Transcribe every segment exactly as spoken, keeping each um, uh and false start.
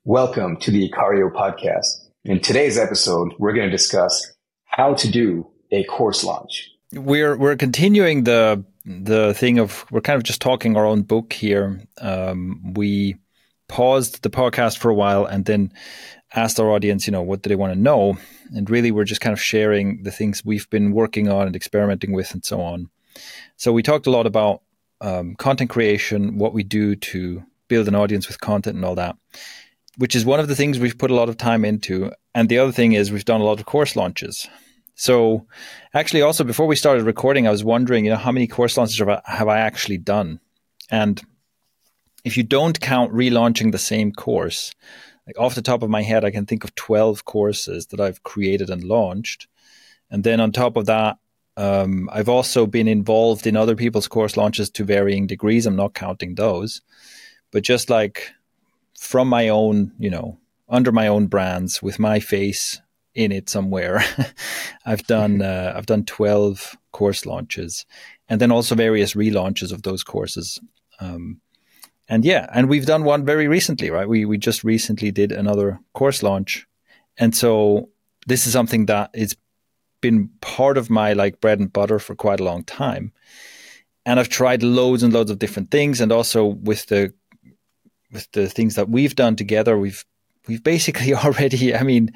Welcome to the Icario podcast. In today's episode, we're going to discuss how to do a course launch. We're we're continuing the the thing of we're kind of just talking our own book here. Um, we paused the podcast for a while and then asked our audience, you know, what do they want to know? And really, we're just kind of sharing the things we've been working on and experimenting with and so on. So we talked a lot about um, content creation, what we do to build an audience with content and all that, which is one of the things we've put a lot of time into. And the other thing is we've done a lot of course launches. So actually also before we started recording, I was wondering, you know, how many course launches have I, have I actually done? And if you don't count relaunching the same course, like off the top of my head, I can think of twelve courses that I've created and launched. And then on top of that, um, I've also been involved in other people's course launches to varying degrees. I'm not counting those. But just like from my own, you know, under my own brands with my face in it somewhere, I've done uh, I've done twelve course launches, and then also various relaunches of those courses. Um, and yeah, and we've done one very recently, right? We we just recently did another course launch, and so this is something that it's been part of my like bread and butter for quite a long time, and I've tried loads and loads of different things, and also with the with the things that we've done together, we've we've basically already, I mean,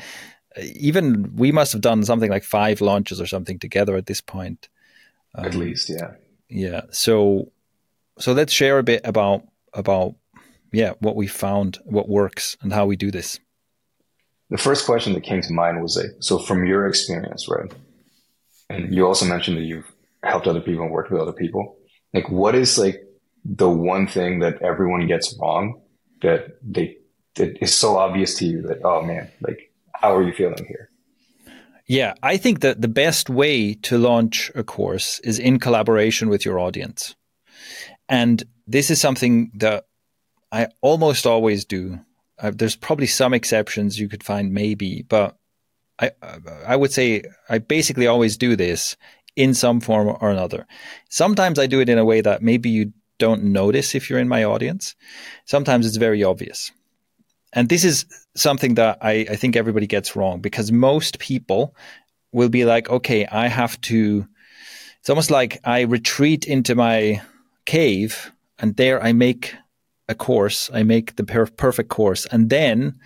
even we must have done something like five launches or something together at this point. Um, at least, yeah. Yeah. So so let's share a bit about about yeah, what we found, what works, and how we do this. The first question that came to mind was like, so from your experience, right? And you also mentioned that you've helped other people and worked with other people. Like, what is like the one thing that everyone gets wrong that they that is so obvious to you that, oh man, like, how are you feeling here? Yeah, I think that the best way to launch a course is in collaboration with your audience. And this is something that I almost always do. Uh, there's probably some exceptions you could find maybe, but I I would say I basically always do this in some form or another. Sometimes I do it in a way that maybe you don't notice if you're in my audience. Sometimes it's very obvious. And this is something that I, I think everybody gets wrong, because most people will be like, okay, I have to, it's almost like I retreat into my cave and there I make a course, I make the per- perfect course. And then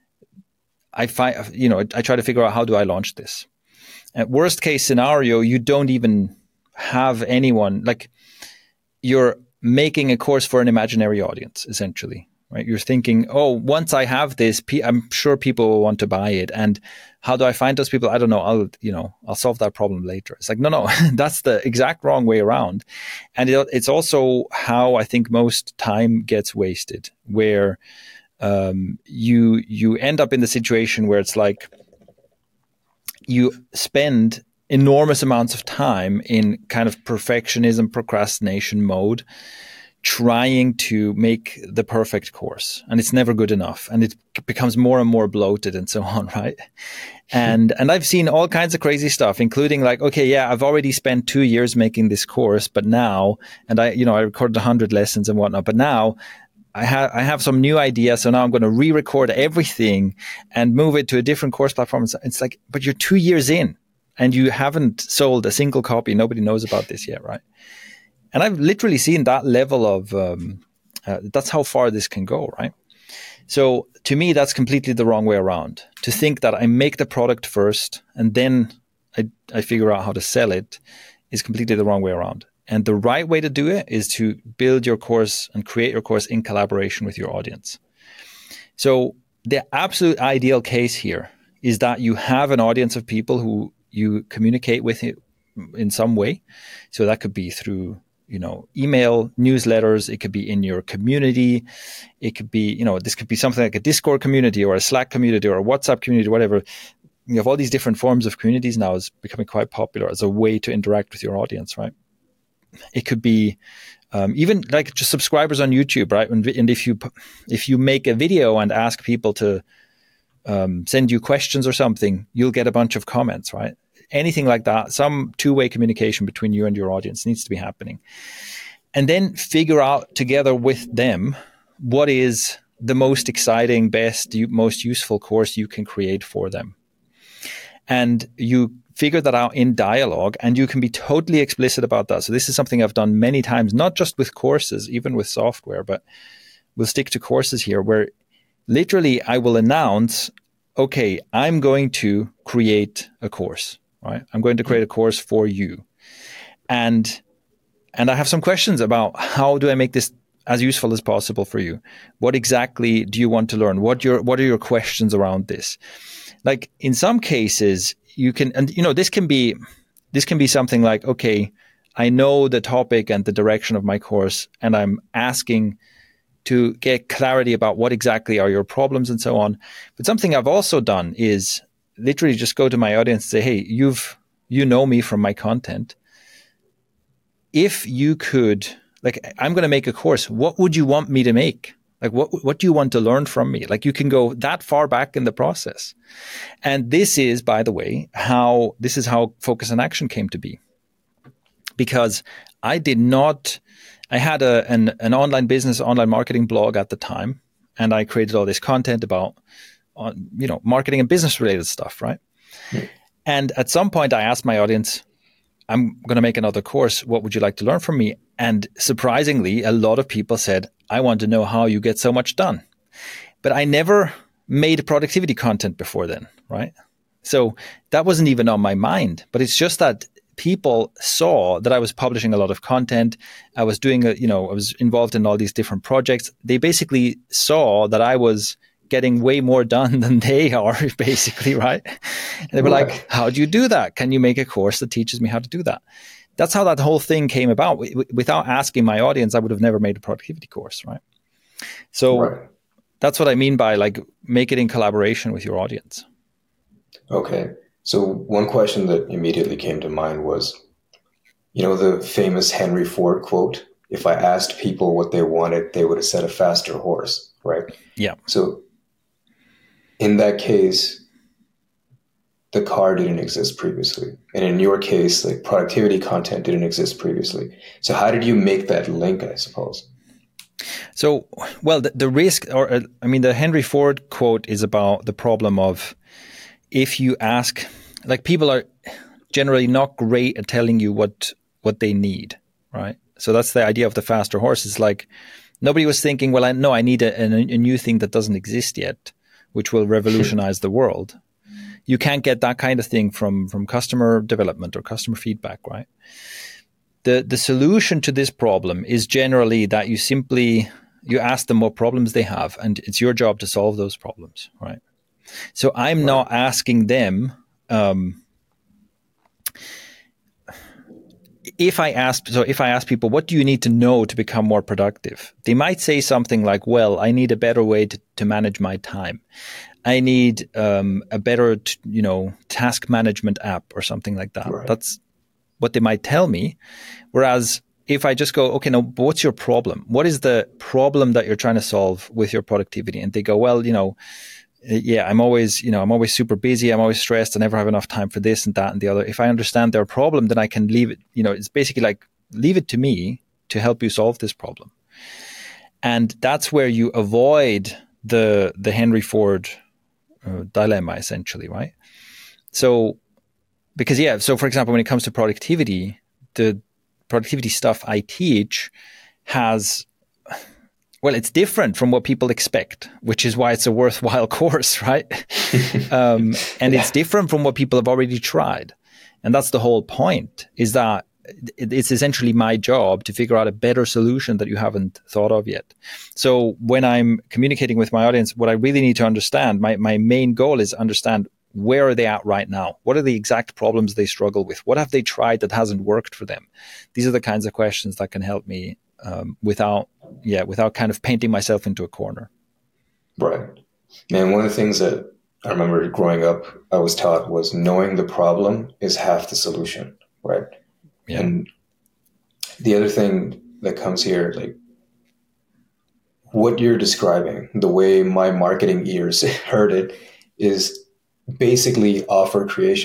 I find, you know, I try to figure out how do I launch this. At worst case scenario, you don't even have anyone, like you're making a course for an imaginary audience, essentially, right? You're thinking, oh, once I have this, I'm sure people will want to buy it. And how do I find those people? I don't know. I'll, you know, I'll solve that problem later. It's like, no, no, that's the exact wrong way around. And it, it's also how I think most time gets wasted, where um, you, you end up in the situation where it's like you spend enormous amounts of time in kind of perfectionism, procrastination mode, trying to make the perfect course. And it's never good enough. And it becomes more and more bloated and so on, right? And and I've seen all kinds of crazy stuff, including like, okay, yeah, I've already spent two years making this course, but now, and I, you know, I recorded a hundred lessons and whatnot, but now I have I have some new idea, so now I'm going to re-record everything and move it to a different course platform. It's like, but you're two years in. And you haven't sold a single copy. Nobody knows about this yet, right? And I've literally seen that level of, um, uh, that's how far this can go, right? So to me, that's completely the wrong way around. To think that I make the product first and then I, I figure out how to sell it is completely the wrong way around. And the right way to do it is to build your course and create your course in collaboration with your audience. So the absolute ideal case here is that you have an audience of people who you communicate with it in some way. So that could be through, you know, email, newsletters. It could be in your community. It could be, you know, this could be something like a Discord community or a Slack community or a WhatsApp community, whatever. You have all these different forms of communities now is becoming quite popular as a way to interact with your audience, right? It could be um, even like just subscribers on YouTube, right? And, and if you if you make a video and ask people to Um, send you questions or something, you'll get a bunch of comments, right? Anything like that, some two-way communication between you and your audience needs to be happening. And then figure out together with them what is the most exciting, best, most useful course you can create for them. And you figure that out in dialogue, and you can be totally explicit about that. So this is something I've done many times, not just with courses, even with software, but we'll stick to courses here, where literally I will announce, okay, I'm going to create a course, right? I'm going to create a course for you. And and I have some questions about how do I make this as useful as possible for you? What exactly do you want to learn? What your what are your questions around this? Like in some cases, you can, and you know, this can be this can be something like, okay, I know the topic and the direction of my course, and I'm asking to get clarity about what exactly are your problems and so on. But something I've also done is literally just go to my audience and say, hey, you've you know me from my content. If you could, like, I'm going to make a course. What would you want me to make? Like, what what do you want to learn from me? Like, you can go that far back in the process. And this is, by the way, how this is how Focus on Action came to be. Because I did not, I had a an, an online business, online marketing blog at the time, and I created all this content about, uh, you know, marketing and business related stuff, right? Yeah. And at some point, I asked my audience, I'm going to make another course. What would you like to learn from me? And surprisingly, a lot of people said, I want to know how you get so much done. But I never made productivity content before then, right? So that wasn't even on my mind. But it's just that people saw that I was publishing a lot of content. I was doing, a, you know, I was involved in all these different projects. They basically saw that I was getting way more done than they are, basically, right? And they were right. like, how do you do that? Can you make a course that teaches me how to do that? That's how that whole thing came about. W- without asking my audience, I would have never made a productivity course, right? So right. That's what I mean by like, make it in collaboration with your audience. Okay. So one question that immediately came to mind was, you know, the famous Henry Ford quote, if I asked people what they wanted, they would have said a faster horse, right? Yeah. So in that case, the car didn't exist previously. And in your case, like productivity content didn't exist previously. So how did you make that link, I suppose? So, well, the, the risk, or uh, I mean, the Henry Ford quote is about the problem of if you ask, like people are generally not great at telling you what, what they need, right? So that's the idea of the faster horse. It's like nobody was thinking, well, I know I need a, a, a new thing that doesn't exist yet, which will revolutionize the world. You can't get that kind of thing from, from customer development or customer feedback, right? The the solution to this problem is generally that you simply, you ask them what problems they have, and it's your job to solve those problems, right? So I'm right. not asking them, um, if I ask, so if I ask people, what do you need to know to become more productive? They might say something like, well, I need a better way to, to manage my time. I need um, a better, t- you know, task management app or something like that. Right. That's what they might tell me. Whereas if I just go, okay, now what's your problem? What is the problem that you're trying to solve with your productivity? And they go, well, you know, yeah, I'm always, you know, I'm always super busy. I'm always stressed. I never have enough time for this and that and the other. If I understand their problem, then I can leave it, you know, it's basically like, leave it to me to help you solve this problem. And that's where you avoid the, the Henry Ford uh, dilemma, essentially, right? So, because yeah, so for example, when it comes to productivity, the productivity stuff I teach has, well, it's different from what people expect, which is why it's a worthwhile course, right? um, and yeah. It's different from what people have already tried. And that's the whole point, is that it's essentially my job to figure out a better solution that you haven't thought of yet. So when I'm communicating with my audience, what I really need to understand, my, my main goal is understand, where are they at right now? What are the exact problems they struggle with? What have they tried that hasn't worked for them? These are the kinds of questions that can help me um, without, yeah, without kind of painting myself into a corner. Right. And one of the things that I remember growing up, I was taught was knowing the problem is half the solution, right? Yeah. And the other thing that comes here, like what you're describing, the way my marketing ears heard it, is basically offer creation.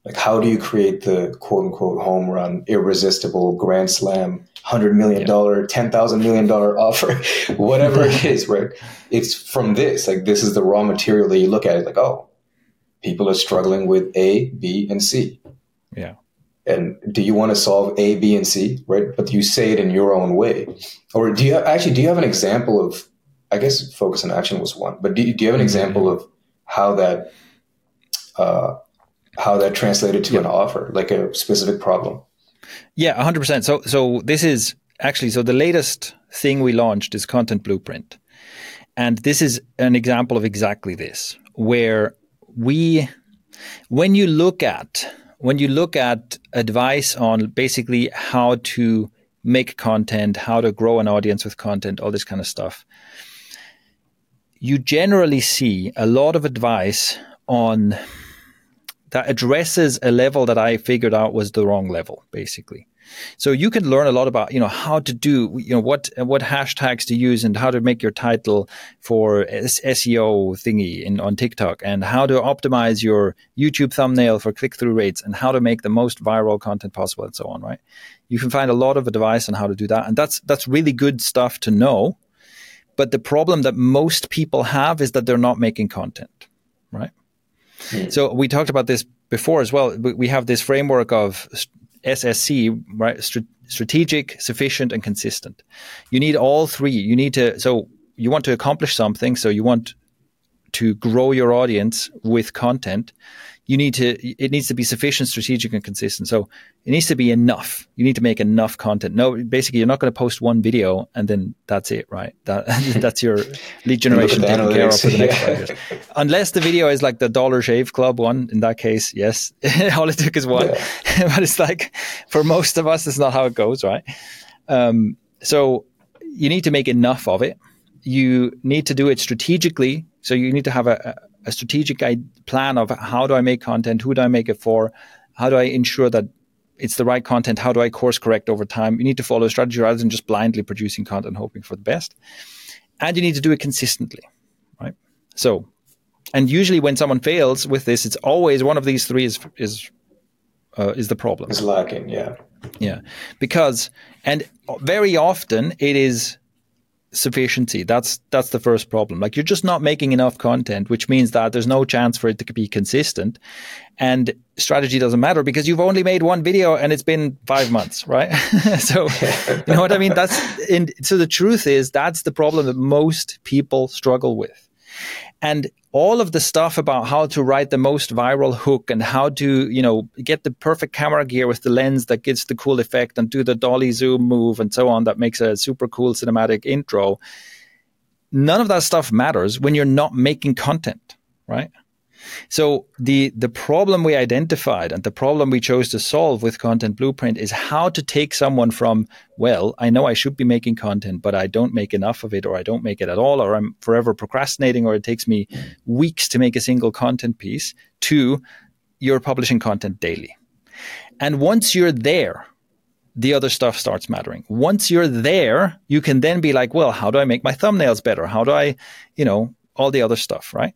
Like, how do you create the quote unquote home run, irresistible grand slam, hundred million dollar, ten thousand million dollar offer, whatever it is, right? It's from this, like, this is the raw material that you look at. It's like, oh, people are struggling with A, B, and C. Yeah. And do you want to solve A, B, and C, right? But you say it in your own way. Or do you have, actually, do you have an example of, I guess focus and action was one, but do you, do you have an example of how that, uh, how that translated to yeah. an offer, like a specific problem? Yeah, one hundred percent. So, so this is actually, so the latest thing we launched is Content Blueprint. And this is an example of exactly this, where we, when you look at, when you look at advice on basically how to make content, how to grow an audience with content, all this kind of stuff, you generally see a lot of advice on that addresses a level that I figured out was the wrong level, basically. So you can learn a lot about, you know, how to do, you know, what what hashtags to use and how to make your title for S E O thingy in on TikTok, and how to optimize your YouTube thumbnail for click-through rates, and how to make the most viral content possible, and so on, right? You can find a lot of advice on how to do that. And that's that's really good stuff to know. But the problem that most people have is that they're not making content, right? Mm. So we talked about this before as well. We have this framework of S S C, right? Strategic, sufficient, and consistent. You need all three. You need to, so you want to accomplish something. So you want to grow your audience with content. You need to, it needs to be sufficient, strategic, and consistent. So it needs to be enough. You need to make enough content. No, basically, you're not going to post one video and then that's it, right? That that's your lead generation taken care of for the next yeah. five years. Unless the video is like the Dollar Shave Club one. In that case, yes, all it took is one. Yeah. But it's like, for most of us, it's not how it goes, right? Um, so you need to make enough of it. You need to do it strategically. So you need to have a, a a strategic plan of how do I make content, who do I make it for, how do I ensure that it's the right content, how do I course correct over time. You need to follow a strategy rather than just blindly producing content hoping for the best. And you need to do it consistently, right? So, and usually when someone fails with this, it's always one of these three is is uh, is the problem. It's lacking, yeah. Yeah, because, and very often it is sufficiency. That's that's the first problem. Like, you're just not making enough content, which means that there's no chance for it to be consistent, and strategy doesn't matter because you've only made one video and it's been five months, right? So you know what I mean? That's in, so the truth is that's the problem that most people struggle with. And all of the stuff about how to write the most viral hook and how to, you know, get the perfect camera gear with the lens that gives the cool effect and do the dolly zoom move and so on that makes a super cool cinematic intro. None of that stuff matters when you're not making content, right? So the the problem we identified and the problem we chose to solve with Content Blueprint is how to take someone from, well, I know I should be making content, but I don't make enough of it, or I don't make it at all, or I'm forever procrastinating, or it takes me weeks to make a single content piece, to you're publishing content daily. And once you're there, the other stuff starts mattering. Once you're there, you can then be like, well, how do I make my thumbnails better? How do I, you know, all the other stuff, right?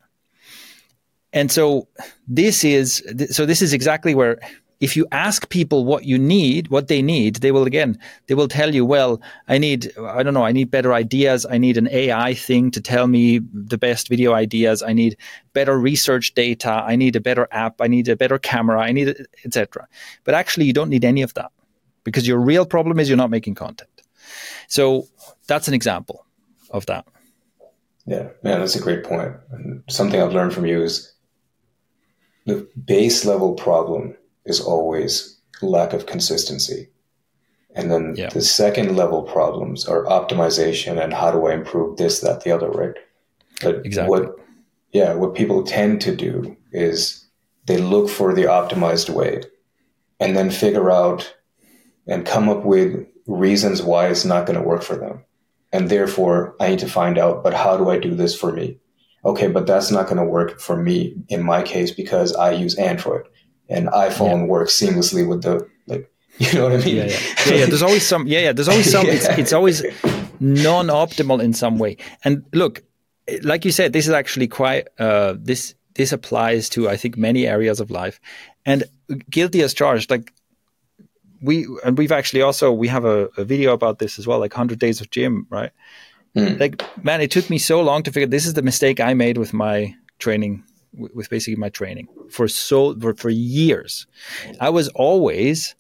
And so this is, so this is exactly where, if you ask people what you need, what they need, they will, again, they will tell you, well, I need, I don't know, I need better ideas. I need an A I thing to tell me the best video ideas. I need better research data. I need a better app. I need a better camera. I need, et cetera. But actually, you don't need any of that, because your real problem is you're not making content. So that's an example of that. Yeah, man, that's a great point. And something I've learned from you is the base level problem is always lack of consistency. And then yeah. the second level problems are optimization and how do I improve this, that, the other, right? But exactly. what, yeah, what people tend to do is they look for the optimized way and then figure out and come up with reasons why it's not going to work for them. And therefore, I need to find out, but how do I do this for me? Okay, but that's not going to work for me in my case because I use Android and iPhone yeah. works seamlessly with the, like, you know what I mean? Yeah, yeah. yeah, yeah there's always some, yeah, yeah, there's always some, yeah. it's, it's always non-optimal in some way. And look, like you said, this is actually quite, uh, this, this applies to, I think, many areas of life. And guilty as charged, like we, and we've actually also, we have a, a video about this as well, like one hundred days of gym, right? Mm. Like, man, it took me so long to figure, this is the mistake I made with my training, with basically my training for so, for, for years. I was always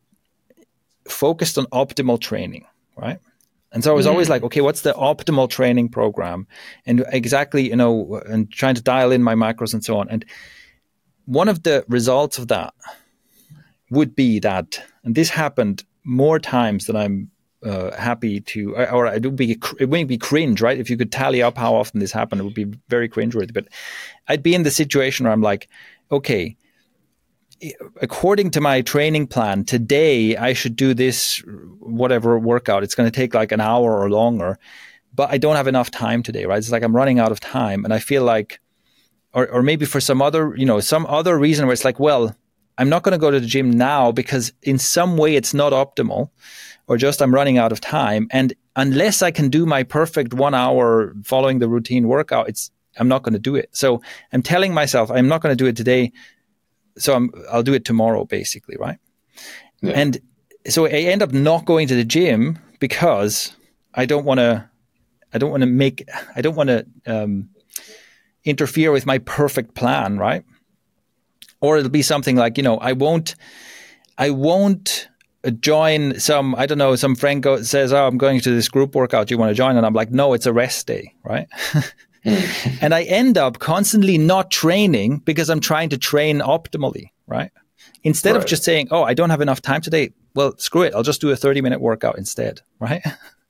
focused on optimal training, right? And so I was mm. always like, okay, what's the optimal training program? And exactly, you know, and trying to dial in my macros and so on. And one of the results of that would be that, and this happened more times than I'm uh, happy to, or it would be, it wouldn't be cringe, right? If you could tally up how often this happened, it would be very cringeworthy. But I'd be in the situation where I'm like, okay, according to my training plan, today I should do this, whatever workout. It's going to take like an hour or longer, but I don't have enough time today, right? It's like I'm running out of time. And I feel like, or, or maybe for some other, you know, some other reason where it's like, well, I'm not going to go to the gym now because in some way it's not optimal, or just I'm running out of time. And unless I can do my perfect one hour following the routine workout, it's, I'm not going to do it. So I'm telling myself, I'm not going to do it today. So I'm, I'll do it tomorrow, basically, right? Yeah. And so I end up not going to the gym because I don't want to. I don't want to make. I don't want to um, interfere with my perfect plan, right? Or it'll be something like, you know, I won't. I won't join some. I don't know. Some friend go, says, "Oh, I'm going to this group workout. Do you want to join?" And I'm like, "No, it's a rest day, right?" And I end up constantly not training because I'm trying to train optimally, right? Instead right. of just saying, oh, I don't have enough time today. Well, screw it. I'll just do a thirty minute workout instead, right?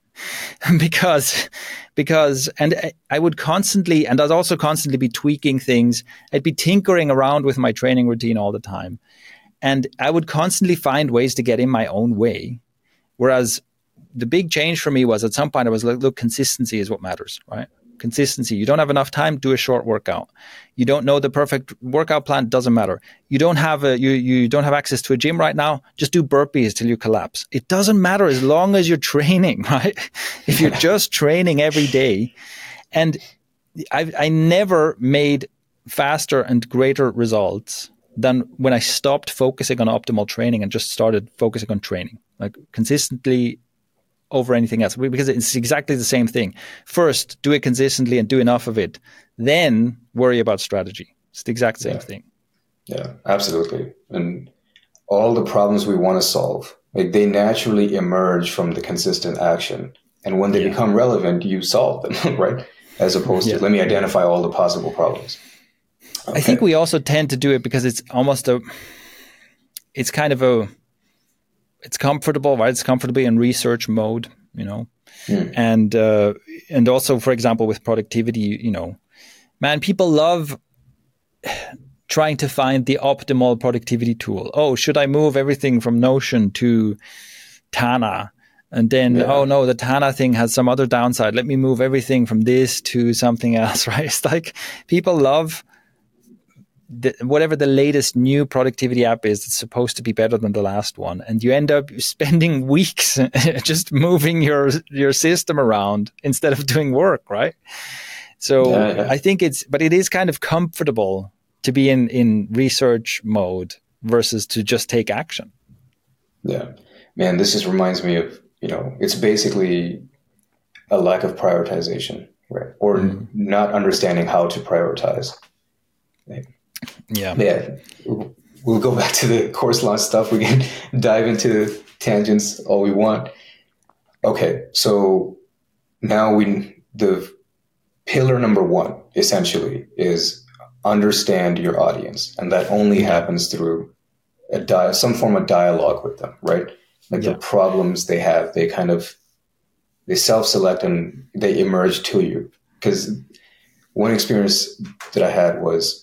because, because, and I, I would constantly, and I'd also constantly be tweaking things. I'd be tinkering around with my training routine all the time. And I would constantly find ways to get in my own way. Whereas the big change for me was at some point I was like, look, consistency is what matters, right? Consistency. You don't have enough time, do a short workout. You don't know the perfect workout plan, doesn't matter. You don't have a you you don't have access to a gym right now, just do burpees till you collapse. It doesn't matter as long as you're training, right? If you're just training every day. And I I never made faster and greater results than when I stopped focusing on optimal training and just started focusing on training, like consistently over anything else, because it's exactly the same thing. First, do it consistently and do enough of it. Then worry about strategy. It's the exact same yeah. thing. Yeah, absolutely. And all the problems we want to solve, like they naturally emerge from the consistent action. And when they yeah. become relevant, you solve them, right? As opposed yeah. to, let me identify all the possible problems. Okay. I think we also tend to do it because it's almost a, it's kind of a, it's comfortable, right? It's comfortably in research mode, you know, mm. and uh, and also, for example, with productivity, you know, man, people love trying to find the optimal productivity tool. Oh, should I move everything from Notion to Tana? And then, yeah. oh no, the Tana thing has some other downside. Let me move everything from this to something else, right? It's like people love The, whatever the latest new productivity app is, it's supposed to be better than the last one. And you end up spending weeks just moving your your system around instead of doing work, right? So yeah, yeah. I think it's, but it is kind of comfortable to be in, in research mode versus to just take action. Yeah. Man, this just reminds me of, you know, it's basically a lack of prioritization, right? Or mm. not understanding how to prioritize. Like, Yeah. Yeah. We'll go back to the course launch stuff. We can dive into tangents all we want. Okay. So now we, the pillar number one essentially is understand your audience. And that only happens through a di- some form of dialogue with them, right? Like yeah. the problems they have, they kind of, they self-select and they emerge to you. Because one experience that I had was,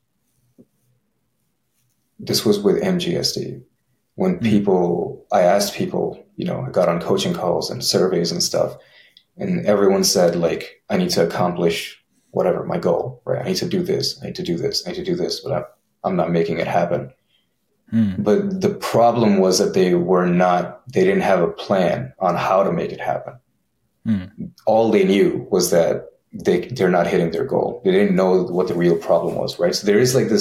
this was with M G S D. When people, I asked people, you know, I got on coaching calls and surveys and stuff, and everyone said, like, I need to accomplish whatever, my goal, right? I need to do this, I need to do this, I need to do this, but I'm, I'm not making it happen. Mm. But the problem was that they were not, they didn't have a plan on how to make it happen. Mm. All they knew was that they, they're not hitting their goal. They didn't know what the real problem was, right? So there is like this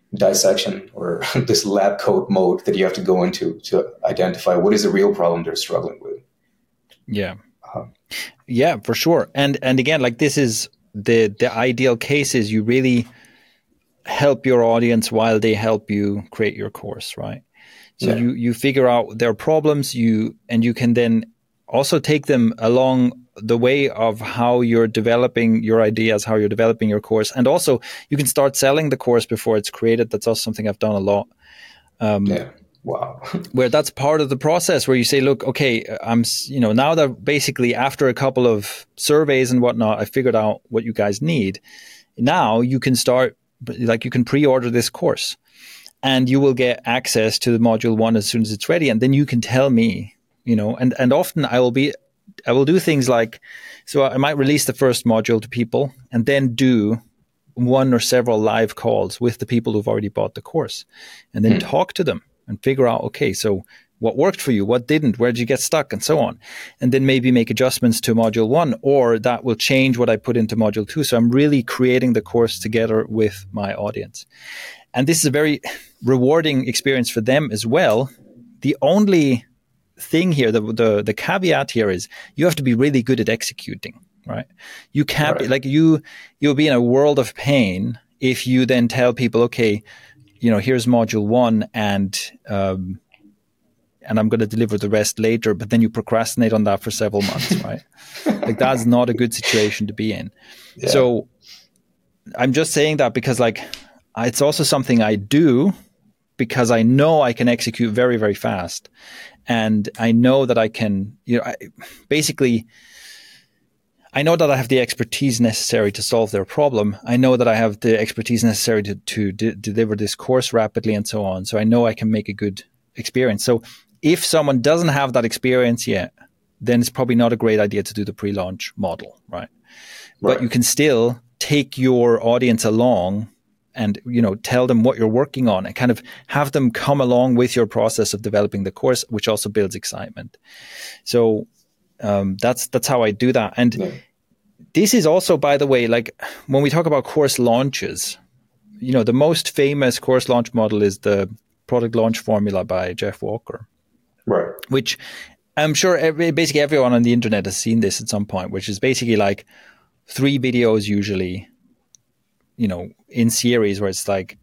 dissection or this lab coat mode that you have to go into to identify what is the real problem they're struggling with. Yeah. Uh-huh. Yeah, for sure. And and again, like this is the the ideal case is you really help your audience while they help you create your course, right? So yeah. you you figure out their problems, you and you can then also take them along the way of how you're developing your ideas, how you're developing your course. And also you can start selling the course before it's created. That's also something I've done a lot. Um, yeah. Wow. Where that's part of the process where you say, look, okay, I'm, you know, now that basically after a couple of surveys and whatnot, I figured out what you guys need. Now you can start, like you can pre-order this course and you will get access to the module one as soon as it's ready. And then you can tell me, you know, and, and often I will be, I will do things like, so I might release the first module to people and then do one or several live calls with the people who've already bought the course and then mm. talk to them and figure out, okay, so what worked for you? What didn't? Where did you get stuck? And so on. And then maybe make adjustments to module one, or that will change what I put into module two. So I'm really creating the course together with my audience. And this is a very rewarding experience for them as well. The only thing here, the, the the caveat here is you have to be really good at executing, right? You can't right. be like you, you'll be in a world of pain if you then tell people, okay, you know, here's module one and, um, and I'm going to deliver the rest later, but then you procrastinate on that for several months, right? Like that's not a good situation to be in. Yeah. So I'm just saying that because like, it's also something I do because I know I can execute very, very fast. And I know that I can, you know, I, basically, I know that I have the expertise necessary to solve their problem. I know that I have the expertise necessary to, to de- deliver this course rapidly and so on. So I know I can make a good experience. So if someone doesn't have that experience yet, then it's probably not a great idea to do the pre-launch model, right? right. But you can still take your audience along and, you know, tell them what you're working on and kind of have them come along with your process of developing the course, which also builds excitement. So um, that's that's how I do that. And yeah. This is also, by the way, like when we talk about course launches, you know, the most famous course launch model is the product launch formula by Jeff Walker. Right. Which I'm sure every, basically everyone on the internet has seen this at some point, which is basically like three videos usually, you know, in series where it's like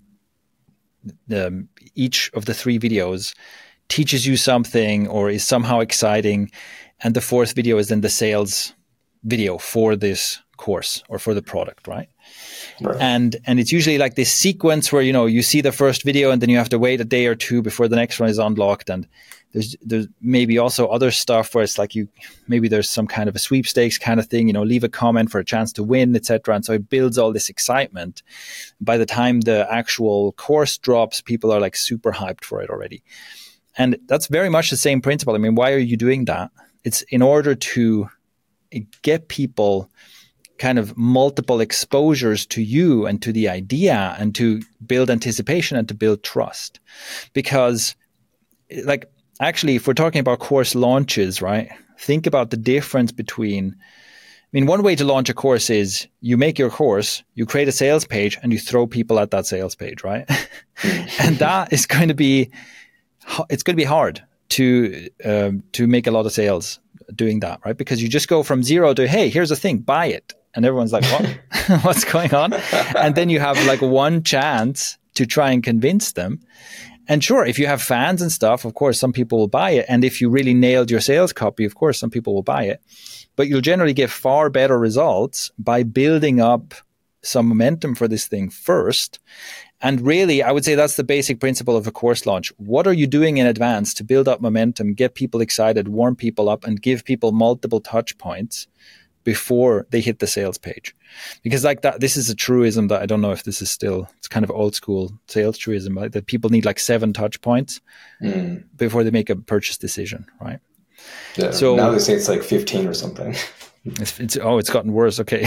um, each of the three videos teaches you something or is somehow exciting. And the fourth video is then the sales video for this course or for the product, right? Right. And and it's usually like this sequence where, you know, you see the first video and then you have to wait a day or two before the next one is unlocked. And there's there's maybe also other stuff where it's like you maybe there's some kind of a sweepstakes kind of thing, you know, leave a comment for a chance to win, et cetera. And so it builds all this excitement. By the time the actual course drops, people are like super hyped for it already. And that's very much the same principle. I mean, why are you doing that? It's in order to get people kind of multiple exposures to you and to the idea and to build anticipation and to build trust. Because like, actually, if we're talking about course launches, right, think about the difference between, I mean, one way to launch a course is you make your course, you create a sales page and you throw people at that sales page, right? And that is going to be, it's going to be hard to, um, to make a lot of sales doing that, right? Because you just go from zero to, hey, here's the thing, buy it. And everyone's like, what? What's going on? And then you have like one chance to try and convince them. And sure, if you have fans and stuff, of course, some people will buy it. And if you really nailed your sales copy, of course, some people will buy it. But you'll generally get far better results by building up some momentum for this thing first. And really, I would say that's the basic principle of a course launch. What are you doing in advance to build up momentum, get people excited, warm people up, and give people multiple touch points before they hit the sales page? Because like that, this is a truism that I don't know if this is still, it's kind of old school sales truism, right? That people need like seven touch points mm. before they make a purchase decision, right? Yeah, so now they say it's like fifteen or something. It's, it's oh, it's gotten worse. Okay.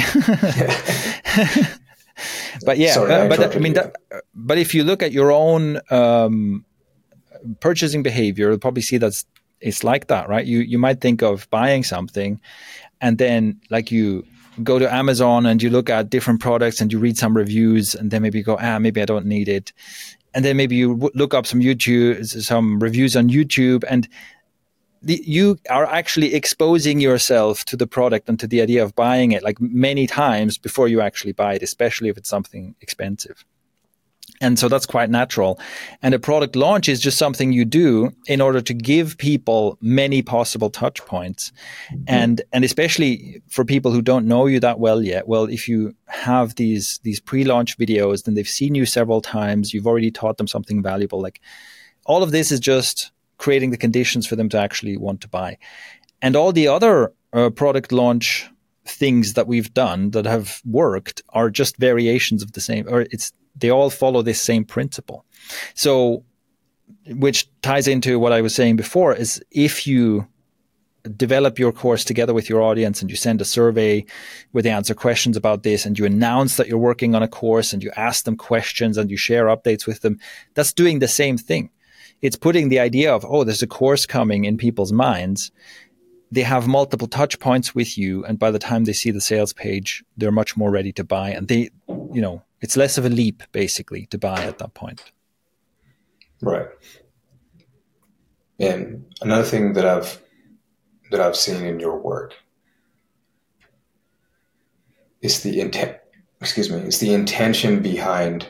But yeah, Sorry, uh, but I mean, that, but if you look at your own um, purchasing behavior, you'll probably see that's it's like that, right? You you might think of buying something, and then like you go to Amazon and you look at different products and you read some reviews, and then maybe you go, ah, maybe I don't need it. And then maybe you w- look up some YouTube, some reviews on YouTube, and the, you are actually exposing yourself to the product and to the idea of buying it like many times before you actually buy it, especially if it's something expensive. And so that's quite natural. And a product launch is just something you do in order to give people many possible touch points. Mm-hmm. And and especially for people who don't know you that well yet, well, if you have these these pre-launch videos, then they've seen you several times, you've already taught them something valuable. Like all of this is just creating the conditions for them to actually want to buy. And all the other uh, product launch things that we've done that have worked are just variations of the same, or it's they all follow this same principle. So, which ties into what I was saying before, is if you develop your course together with your audience and you send a survey where they answer questions about this, and you announce that you're working on a course and you ask them questions and you share updates with them, that's doing the same thing. It's putting the idea of, oh, there's a course coming in people's minds. They have multiple touch points with you, and by the time they see the sales page, they're much more ready to buy. And they, you know, it's less of a leap, basically, to buy at that point. Right. And another thing that I've that I've seen in your work is the intent. Excuse me. Is the intention behind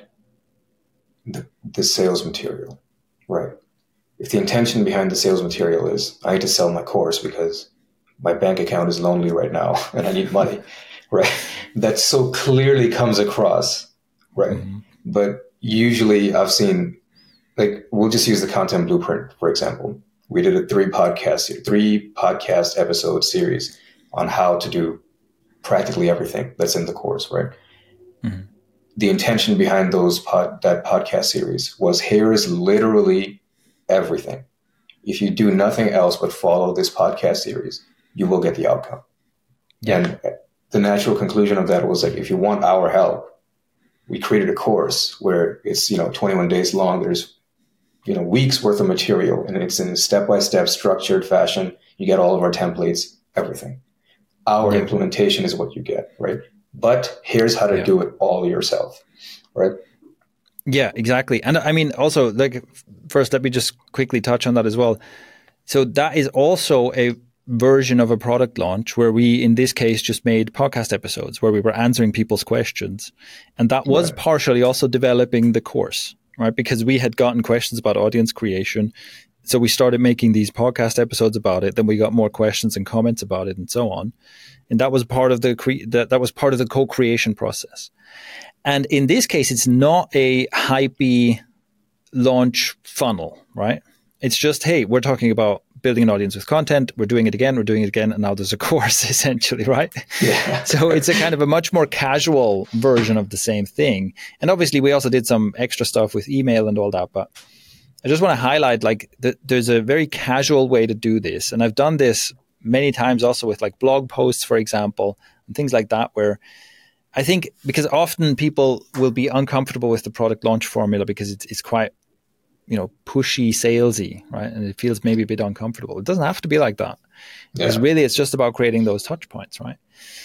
the the sales material, right? If the intention behind the sales material is, I need to sell my course because my bank account is lonely right now and I need money, right? That so clearly comes across, right? Mm-hmm. But usually I've seen, like, we'll just use the content blueprint, for example. We did a three podcast, three podcast episode series on how to do practically everything that's in the course, right? Mm-hmm. The intention behind those pod, that podcast series was, here is literally everything. If you do nothing else but follow this podcast series, you will get the outcome. Yeah. And the natural conclusion of that was, like, if you want our help, we created a course where it's, you know, twenty-one days long. There's, you know, weeks worth of material, and it's in a step-by-step structured fashion. You get all of our templates, everything. Our yeah. implementation is what you get, right? But here's how to yeah. do it all yourself, right? Yeah, exactly. And I mean, also, like, first, let me just quickly touch on that as well. So that is also a version of a product launch where we, in this case, just made podcast episodes where we were answering people's questions. And that was right. partially also developing the course, right? Because we had gotten questions about audience creation. So we started making these podcast episodes about it. Then we got more questions and comments about it and so on. And that was part of the cre- that, that was part of the co-creation process. And in this case, it's not a hypey launch funnel, right? It's just, hey, we're talking about building an audience with content. We're doing it again. We're doing it again. And now there's a course, essentially, right? Yeah. So it's a kind of a much more casual version of the same thing. And obviously, we also did some extra stuff with email and all that. But I just want to highlight, like, that there's a very casual way to do this. And I've done this many times also with, like, blog posts, for example, and things like that, where I think, because often people will be uncomfortable with the product launch formula because it's it's quite, you know, pushy, salesy, right? And it feels maybe a bit uncomfortable. It doesn't have to be like that. Yeah. Because really, it's just about creating those touch points, right?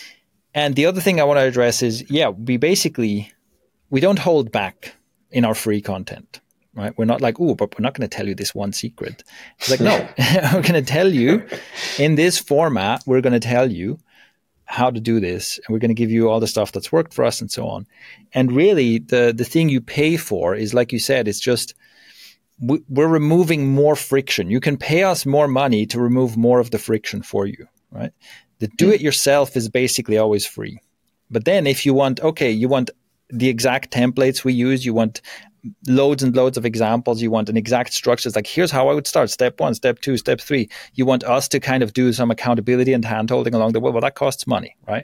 And the other thing I want to address is, yeah, we basically, we don't hold back in our free content, right? We're not like, oh, but we're not going to tell you this one secret. It's like, no, we're going to tell you in this format, we're going to tell you how to do this, and we're going to give you all the stuff that's worked for us and so on. And really, the the thing you pay for is, like you said, it's just, we, we're removing more friction. You can pay us more money to remove more of the friction for you, right? The do-it-yourself is basically always free. But then if you want, okay, you want the exact templates we use, you want loads and loads of examples, you want an exact structure. It's like, here's how I would start. Step one, step two, step three. You want us to kind of do some accountability and hand-holding along the way. Well, that costs money, right?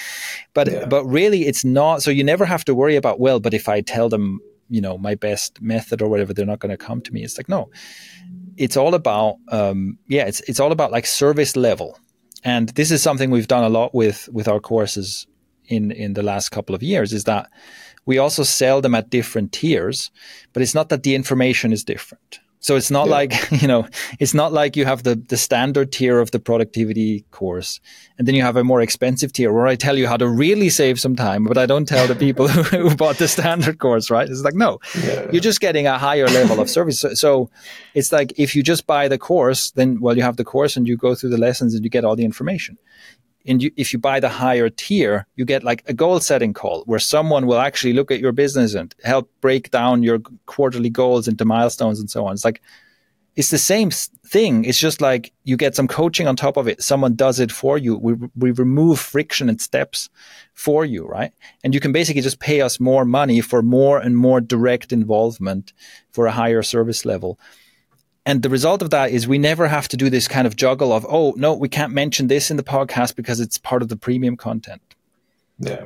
but yeah. but really, it's not. So you never have to worry about, well, but if I tell them, you know, my best method or whatever, they're not going to come to me. It's like, no, it's all about, um, yeah, it's it's all about, like, service level. And this is something we've done a lot with with our courses in in the last couple of years, is that we also sell them at different tiers, but it's not that the information is different, So it's not Yeah. like, you know, it's not like you have the, the standard tier of the productivity course, and then you have a more expensive tier where I tell you how to really save some time, but I don't tell the people who, who bought the standard course, right? It's like, no, Yeah. you're just getting a higher level of service. So, so it's like, if you just buy the course, then, well, you have the course and you go through the lessons and you get all the information. And you, if you buy the higher tier, you get like a goal setting call where someone will actually look at your business and help break down your quarterly goals into milestones and so on. It's like, it's the same thing. It's just like you get some coaching on top of it. Someone does it for you. We, we remove friction and steps for you, right? And you can basically just pay us more money for more and more direct involvement for a higher service level. And the result of that is we never have to do this kind of juggle of, oh, no, we can't mention this in the podcast because it's part of the premium content. Yeah.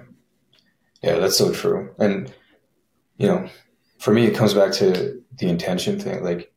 Yeah, that's so true. And, you know, for me, it comes back to the intention thing. Like,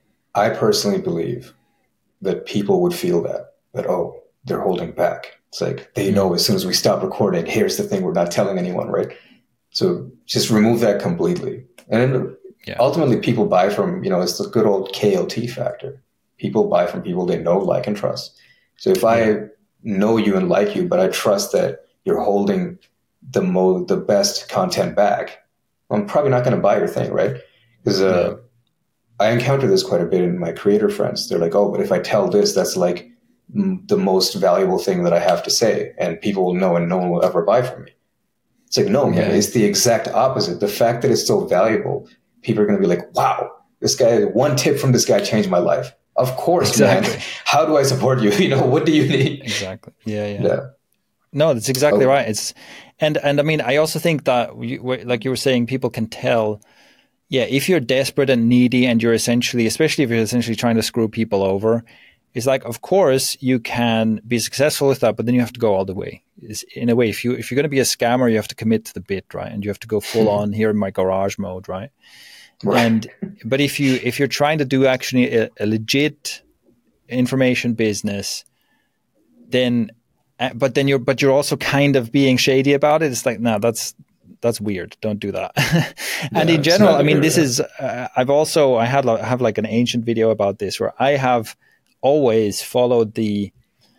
I personally believe that people would feel that, that, oh, they're holding back. It's like, they know as soon as we stop recording, here's the thing we're not telling anyone, right? So just remove that completely. And then, yeah. Ultimately, people buy from, you know, it's the good old K L T factor. People buy from people they know, like, and trust. So if I know you and like you, but I trust that you're holding the mo the best content back, I'm probably not going to buy your thing, right? Because uh, yeah. I encounter this quite a bit in my creator friends. They're like, oh, but if I tell this, that's like m- the most valuable thing that I have to say, and people will know and no one will ever buy from me. It's like, no, man, yeah. It's the exact opposite. The fact that it's so valuable, people are going to be like, wow, this guy, one tip from this guy changed my life. Of course, exactly. Man. How do I support you? You know, what do you need? Exactly. Yeah, yeah. yeah. No, that's exactly oh. right. It's, and, and I mean, I also think that, you, like you were saying, people can tell, yeah, if you're desperate and needy and you're essentially, especially if you're essentially trying to screw people over, it's like, of course, you can be successful with that, but then you have to go all the way. It's, in a way, if, you, if you're going to be a scammer, you have to commit to the bit, right? And you have to go full on here in my garage mode, right? Right. And but if you if you're trying to do actually a, a legit information business, then uh, but then you're but you're also kind of being shady about it. It's like, no, that's that's weird. Don't do that. And yeah, in general, I mean, this is uh, I've also I had I have like an ancient video about this where I have always followed the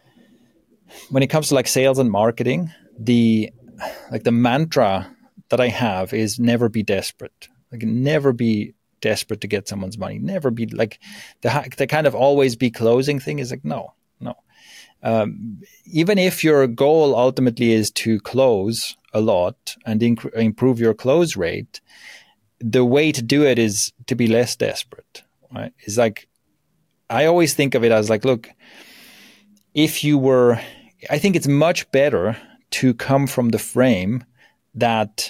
when it comes to like sales and marketing, the like the mantra that I have is never be desperate. Like, never be desperate to get someone's money. Never be like the the kind of always be closing thing is like, no, no. Um, even if your goal ultimately is to close a lot and inc- improve your close rate, the way to do it is to be less desperate, right? It's like, I always think of it as like, look, if you were, I think it's much better to come from the frame that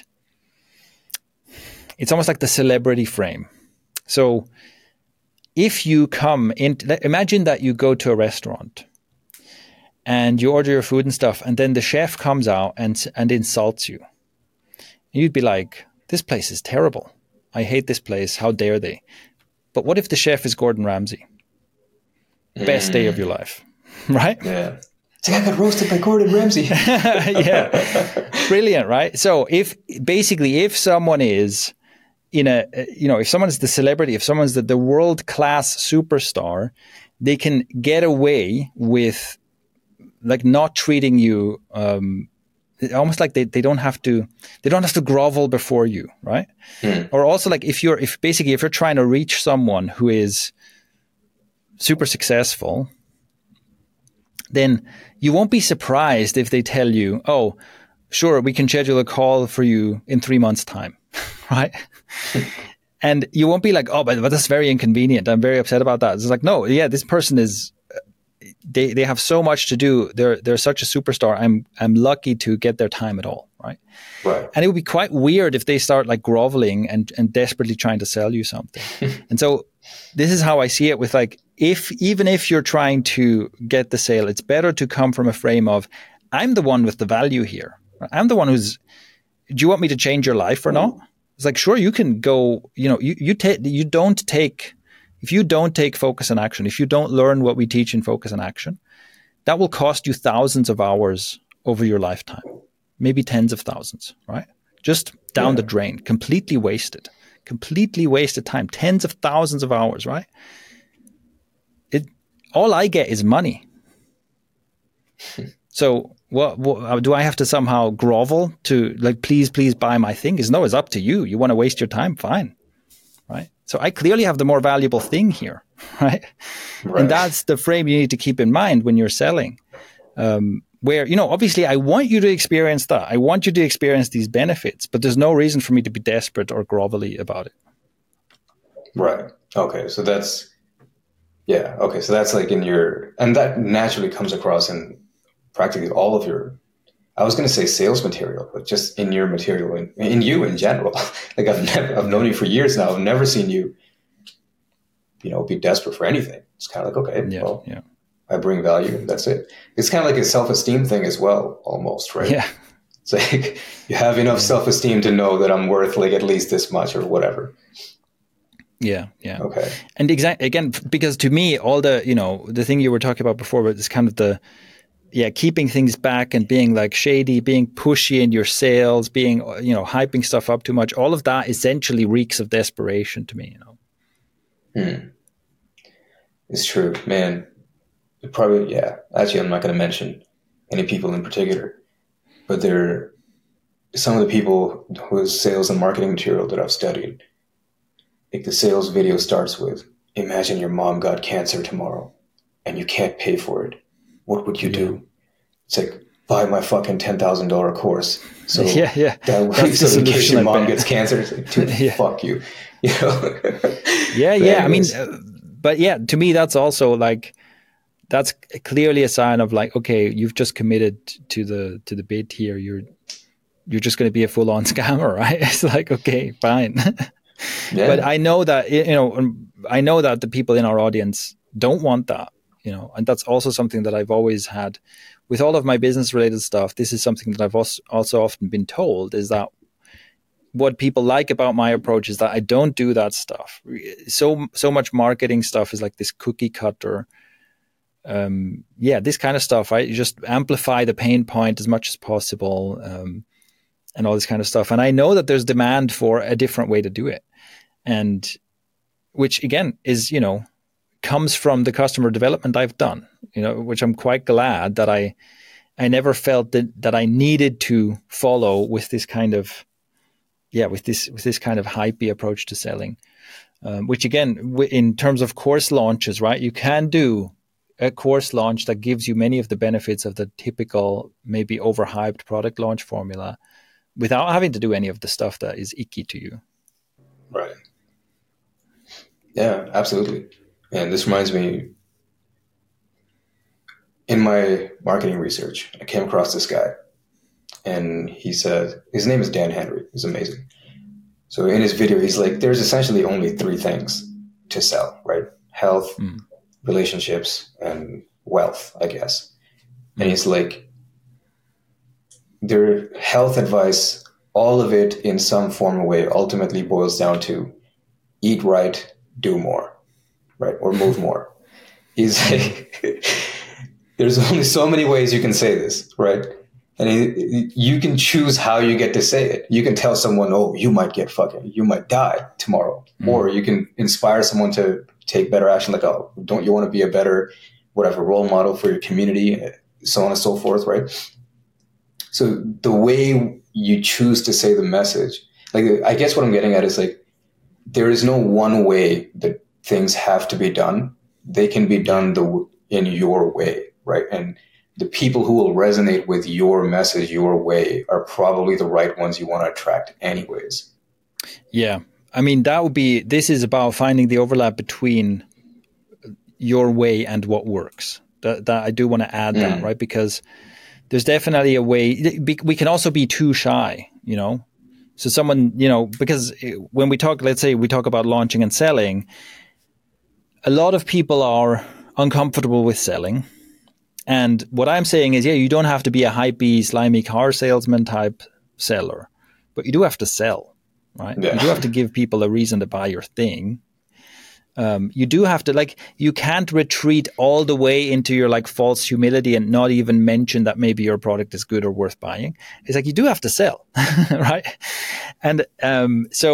it's almost like the celebrity frame. So if you come in, imagine that you go to a restaurant and you order your food and stuff, and then the chef comes out and and insults you. You'd be like, this place is terrible. I hate this place. How dare they? But what if the chef is Gordon Ramsay? Mm. Best day of your life, right? Yeah. It's like I got roasted by Gordon Ramsay. Yeah. Brilliant, right? So if basically if someone is in a, you know, if someone is the celebrity, if someone's the, the world-class superstar, they can get away with like not treating you um, almost like they, they don't have to, they don't have to grovel before you, right? Mm. Or also like if you're, if basically if you're trying to reach someone who is super successful, then you won't be surprised if they tell you, oh, sure, we can schedule a call for you in three months' time, right? And you won't be like, oh, but, but that's very inconvenient. I'm very upset about that. It's like, no, yeah, this person is, they they have so much to do. They're they're such a superstar. I'm I'm lucky to get their time at all, right? Right. And it would be quite weird if they start like groveling and, and desperately trying to sell you something. And so this is how I see it with like, if even if you're trying to get the sale, it's better to come from a frame of, I'm the one with the value here. I'm the one who's, do you want me to change your life or not? It's like, sure, you can go, you know, you, you take, you don't take, if you don't take focus and action, if you don't learn what we teach in focus and action, that will cost you thousands of hours over your lifetime, maybe tens of thousands, right? Just down yeah. the drain, completely wasted, completely wasted time, tens of thousands of hours, right? It, all I get is money. So what, what do I have to somehow grovel to, like, please, please buy my thing? Is no, it's up to you. You want to waste your time? Fine. Right. So I clearly have the more valuable thing here. Right. right. And that's the frame you need to keep in mind when you're selling. Um, where, you know, obviously I want you to experience that. I want you to experience these benefits, but there's no reason for me to be desperate or grovelly about it. Right. Okay. So that's, yeah. Okay. So that's like in your, and that naturally comes across in practically all of your, I was going to say sales material, but just in your material, in, in you in general. Like I've never, I've known you for years now. I've never seen you, you know, be desperate for anything. It's kind of like, okay, yeah, well, yeah. I bring value and that's it. It's kind of like a self-esteem thing as well, almost, right? Yeah. It's like you have enough yeah. self-esteem to know that I'm worth like at least this much or whatever. Yeah, yeah. Okay. And exactly, again, because to me, all the, you know, the thing you were talking about before, but it's kind of the, yeah, keeping things back and being like shady, being pushy in your sales, being, you know, hyping stuff up too much. All of that essentially reeks of desperation to me, you know. Hmm. It's true, man. It probably, yeah. Actually, I'm not going to mention any people in particular, but they're some of the people whose sales and marketing material that I've studied. Like the sales video starts with, imagine your mom got cancer tomorrow and you can't pay for it. What would you yeah. do? It's like, buy my fucking ten thousand dollars course. So yeah, yeah. that way, so in case your mom gets cancer, it's like, dude, yeah. fuck you. You know? yeah, yeah. Anyways. I mean, uh, but yeah, to me, that's also like, that's clearly a sign of like, okay, you've just committed to the, to the bid here. You're, you're just going to be a full on scammer, right? It's like, okay, fine. yeah. But I know that, you know, I know that the people in our audience don't want that. You know, and that's also something that I've always had with all of my business related stuff. This is something that I've also, also often been told is that what people like about my approach is that I don't do that stuff. So, so much marketing stuff is like this cookie cutter. Um, yeah, this kind of stuff. I just amplify the pain point as much as possible, um, and all this kind of stuff. And I know that there's demand for a different way to do it. And which again is, you know, comes from the customer development I've done, you know, which I'm quite glad that I, I never felt that, that I needed to follow with this kind of, yeah, with this, with this kind of hypey approach to selling, um, which again, w- in terms of course launches, right, you can do a course launch that gives you many of the benefits of the typical, maybe overhyped product launch formula without having to do any of the stuff that is icky to you. Right. Yeah, absolutely. And this reminds me, in my marketing research, I came across this guy and he said, his name is Dan Henry. He's amazing. So in his video, he's like, there's essentially only three things to sell, right? Health, mm. relationships, and wealth, I guess. Mm. And he's like, their health advice, all of it in some form or way ultimately boils down to eat right, do more. Right, or move more. He's like, there's only so many ways you can say this, right? And it, you can choose how you get to say it. You can tell someone, oh, you might get fucking, you might die tomorrow. Mm-hmm. Or you can inspire someone to take better action, like, oh, don't you want to be a better, whatever, role model for your community, so on and so forth, right? So the way you choose to say the message, like, I guess what I'm getting at is like, there is no one way that things have to be done. They can be done the in your way, right? And the people who will resonate with your message, your way, are probably the right ones you want to attract anyways. Yeah. I mean, that would be, this is about finding the overlap between your way and what works. That, that I do want to add mm. that, right? Because there's definitely a way, we can also be too shy, you know? So someone, you know, because when we talk, let's say we talk about launching and selling, a lot of people are uncomfortable with selling. And what I'm saying is, yeah, you don't have to be a hypey, slimy car salesman type seller, but you do have to sell, right? Yeah. You do have to give people a reason to buy your thing. Um, you do have to, like, you can't retreat all the way into your like false humility and not even mention that maybe your product is good or worth buying. It's like, you do have to sell, right? And um, so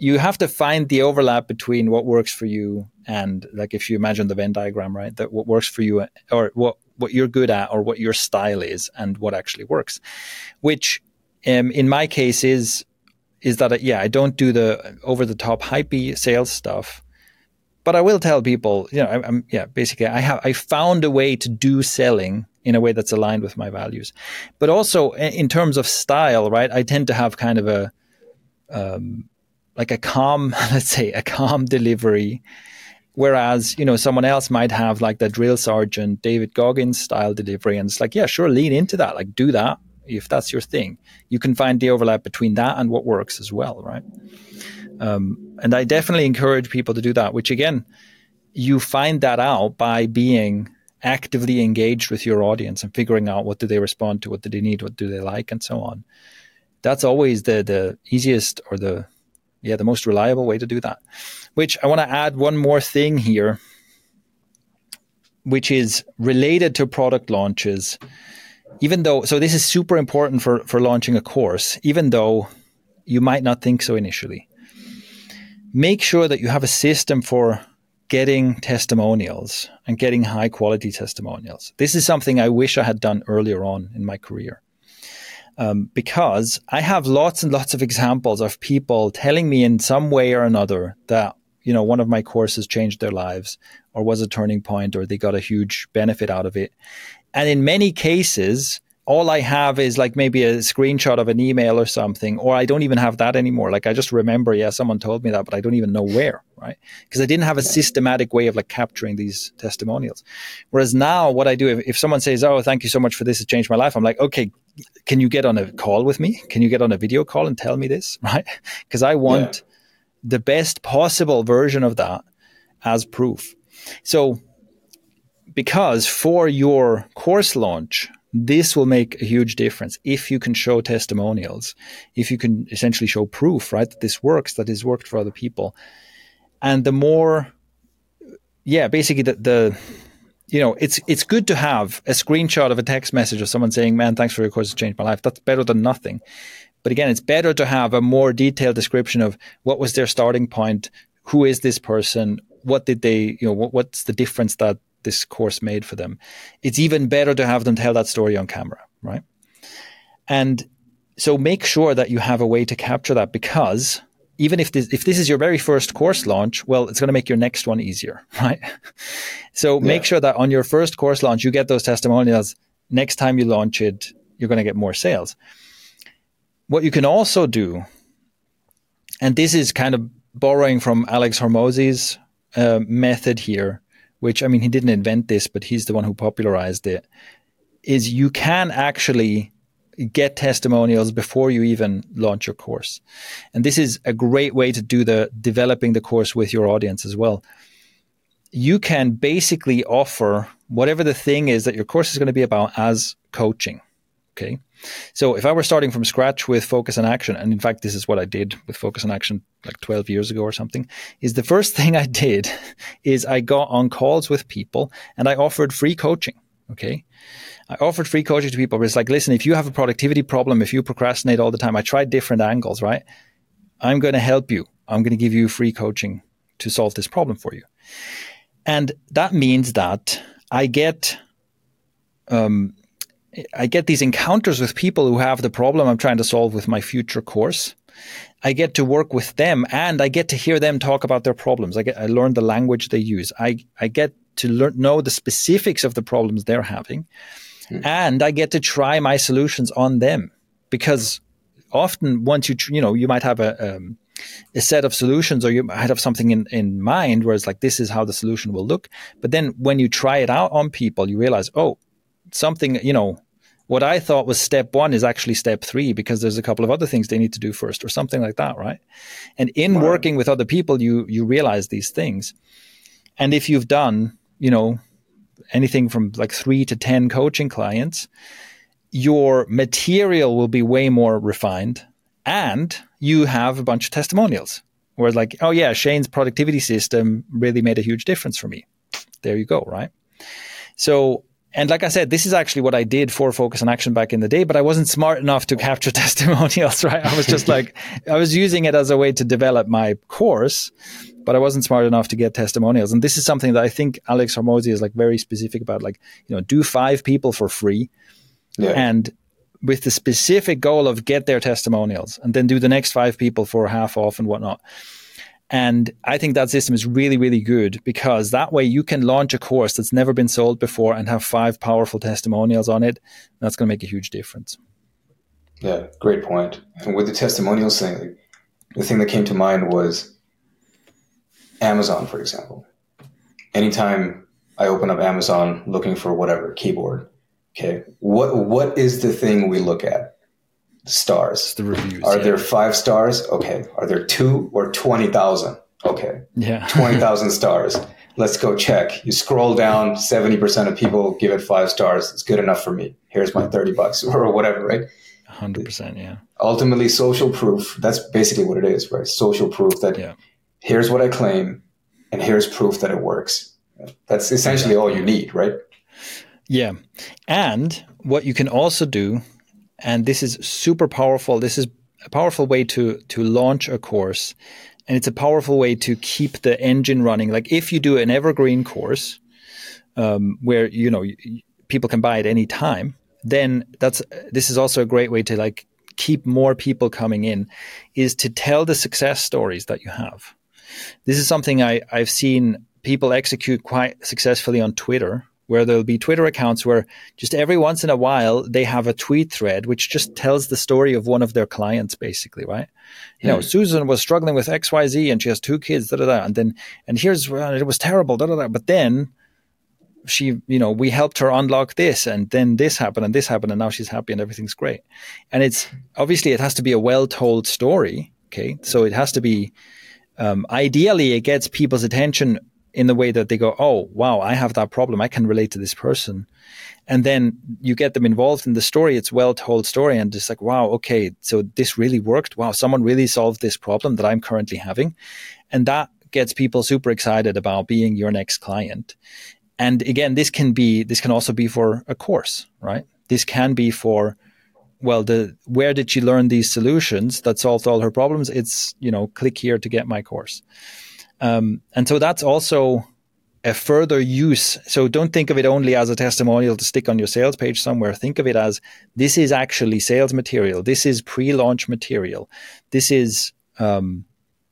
you have to find the overlap between what works for you and, like, if you imagine the Venn diagram, right, that what works for you or what, what you're good at or what your style is and what actually works, which um, in my case is, is that, yeah, I don't do the over the top hypey sales stuff, but I will tell people, you know, I, I'm, yeah, basically I have, I found a way to do selling in a way that's aligned with my values, but also in terms of style, right, I tend to have kind of a, um, like a calm, let's say a calm delivery. Whereas, you know, someone else might have like the drill sergeant, David Goggins style delivery. And it's like, yeah, sure, lean into that. Like, do that if that's your thing. You can find the overlap between that and what works as well, right? Um, and I definitely encourage people to do that, which again, you find that out by being actively engaged with your audience and figuring out what do they respond to, what do they need, what do they like, and so on. That's always the the easiest or the Yeah, the most reliable way to do that. Which I want to add one more thing here, which is related to product launches. Even though, so this is super important for, for launching a course, even though you might not think so initially. Make sure that you have a system for getting testimonials and getting high quality testimonials. This is something I wish I had done earlier on in my career. Um, because I have lots and lots of examples of people telling me in some way or another that, you know, one of my courses changed their lives or was a turning point or they got a huge benefit out of it. And in many cases, all I have is like maybe a screenshot of an email or something, or I don't even have that anymore. Like I just remember, yeah, someone told me that, but I don't even know where, right? Because I didn't have a systematic way of like capturing these testimonials. Whereas now what I do, if, if someone says, oh, thank you so much for this, it changed my life. I'm like, okay, can you get on a call with me? Can you get on a video call and tell me this, right? Because I want yeah. the best possible version of that as proof. So because for your course launch, this will make a huge difference if you can show testimonials, if you can essentially show proof, right, that this works, that this worked for other people. And the more, yeah, basically the, the you know, it's it's good to have a screenshot of a text message of someone saying, man, thanks for your course, it changed my life. That's better than nothing. But again, it's better to have a more detailed description of what was their starting point, who is this person, what did they, you know, what, what's the difference that this course made for them. It's even better to have them tell that story on camera, right? And so make sure that you have a way to capture that, because even if this, if this is your very first course launch, well, it's going to make your next one easier, right? So yeah. make sure that on your first course launch, you get those testimonials. Next time you launch it, you're going to get more sales. What you can also do, and this is kind of borrowing from Alex Hormozi's uh, method here, which, I mean, he didn't invent this, but he's the one who popularized it, is you can actually get testimonials before you even launch your course. And this is a great way to do the developing the course with your audience as well. You can basically offer whatever the thing is that your course is going to be about as coaching. Okay. So if I were starting from scratch with Focus on Action, and in fact, this is what I did with Focus on Action like twelve years ago or something, is the first thing I did is I got on calls with people and I offered free coaching. Okay. I offered free coaching to people. But it's like, listen, if you have a productivity problem, if you procrastinate all the time, I tried different angles, right? I'm going to help you. I'm going to give you free coaching to solve this problem for you. And that means that I get, um, I get these encounters with people who have the problem I'm trying to solve with my future course. I get to work with them and I get to hear them talk about their problems. I get, I learn the language they use. I, I get to learn, know the specifics of the problems they're having. Mm. And I get to try my solutions on them, because often once you, you know, you might have a, um, a set of solutions, or you might have something in, in mind where it's like, this is how the solution will look. But then when you try it out on people, you realize, oh, something, you know, what I thought was step one is actually step three, because there's a couple of other things they need to do first, or something like that, right? And in wow. working with other people, you you realize these things. And if you've done, you know, anything from like three to ten coaching clients, your material will be way more refined, and you have a bunch of testimonials where it's like, oh yeah, Shane's productivity system really made a huge difference for me. There you go, right? So And like I said, this is actually what I did for Focus on Action back in the day, but I wasn't smart enough to capture testimonials, right? I was just like, I was using it as a way to develop my course, but I wasn't smart enough to get testimonials. And this is something that I think Alex Hormozi is like very specific about, like, you know, do five people for free. Yeah. And with the specific goal of get their testimonials, and then do the next five people for half off and whatnot. And I think that system is really, really good, because that way you can launch a course that's never been sold before and have five powerful testimonials on it. That's going to make a huge difference. Yeah, great point. And with the testimonials thing, the thing that came to mind was Amazon, for example. Anytime I open up Amazon looking for whatever, keyboard, okay, what what is the thing we look at? Stars. It's the reviews. Are yeah. there five stars? Okay. Are there two or twenty thousand? Okay. Yeah. twenty thousand stars. Let's go check. You scroll down, seventy percent of people give it five stars. It's good enough for me. Here's my thirty bucks or whatever, right? one hundred percent, yeah. Ultimately, social proof. That's basically what it is, right? Social proof that yeah. here's what I claim and here's proof that it works. That's essentially all you need, right? Yeah. And what you can also do, and this is super powerful. This is a powerful way to to launch a course, and it's a powerful way to keep the engine running. Like if you do an evergreen course, um, where you know people can buy at any time, then that's this is also a great way to like keep more people coming in. Is to tell the success stories that you have. This is something I I've seen people execute quite successfully on Twitter, where there'll be Twitter accounts where just every once in a while they have a tweet thread which just tells the story of one of their clients, basically, right? You know, mm. Susan was struggling with X Y Z and she has two kids, da da da, and then and here's well, it was terrible, da da da, but then she, you know, we helped her unlock this, and then this happened and this happened, and now she's happy and everything's great. And it's obviously it has to be a well-told story, okay? So it has to be um, ideally it gets people's attention in the way that they go, oh, wow, I have that problem. I can relate to this person. And then you get them involved in the story. It's a well-told story. And it's like, wow, okay, so this really worked. Wow, someone really solved this problem that I'm currently having. And that gets people super excited about being your next client. And again, this can be, this can also be for a course, right? This can be for, well, the where did she learn these solutions that solved all her problems? It's, you know, click here to get my course. Um, and so that's also a further use. So don't think of it only as a testimonial to stick on your sales page somewhere. Think of it as this is actually sales material. This is pre-launch material. This is um,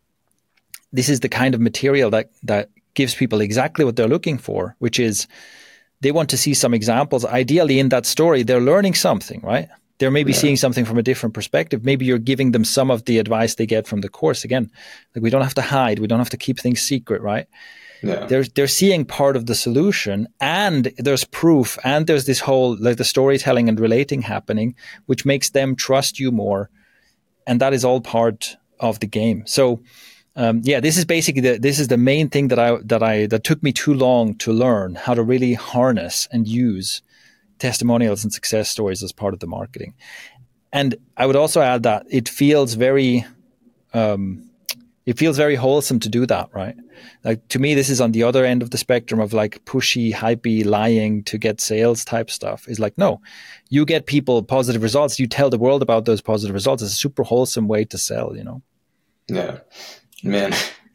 this is the kind of material that that gives people exactly what they're looking for, which is they want to see some examples. Ideally, in that story, they're learning something, right? They're maybe yeah. seeing something from a different perspective. Maybe you're giving them some of the advice they get from the course. Again, like we don't have to hide. We don't have to keep things secret, right? Yeah. They're, they're seeing part of the solution, and there's proof, and there's this whole, like the storytelling and relating happening, which makes them trust you more. And that is all part of the game. So, um, yeah, this is basically the, this is the main thing that I, that I, that took me too long to learn how to really harness and use testimonials and success stories as part of the marketing. And I would also add that it feels very, um, it feels very wholesome to do that, right? Like to me, this is on the other end of the spectrum of like pushy, hypey, lying to get sales type stuff. Is like, no, you get people positive results. You tell the world about those positive results. It's a super wholesome way to sell, you know? Yeah, man.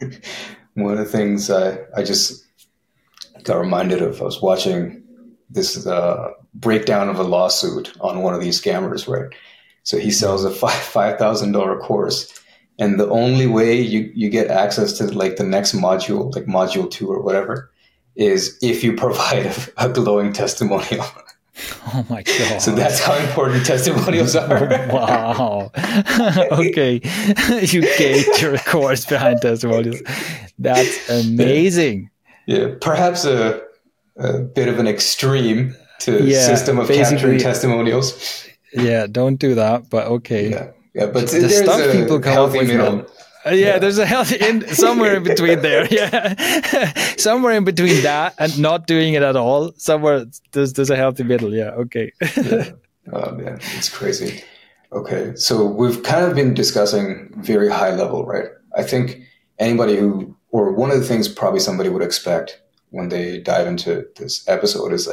One of the things I, I just got reminded of, I was watching this uh, breakdown of a lawsuit on one of these scammers, right? So he sells a five five thousand dollar course, and the only way you, you get access to like the next module, like module two or whatever, is if you provide a, a glowing testimonial. Oh my God. So that's how important testimonials are. Wow. Okay. You gate your course behind testimonials. That's amazing. Yeah. Perhaps a, a bit of an extreme to yeah, system of capturing testimonials. Yeah. Don't do that, but okay. Yeah. Yeah. But the there's stuff a people come up with, man. Uh, yeah, yeah, there's a healthy in somewhere in between there. Yeah, somewhere in between that and not doing it at all. Somewhere there's there's a healthy middle. Yeah, okay. Yeah. Oh man, it's crazy. Okay, so we've kind of been discussing very high level, right? I think anybody who, or one of the things probably somebody would expect when they dive into this episode is like,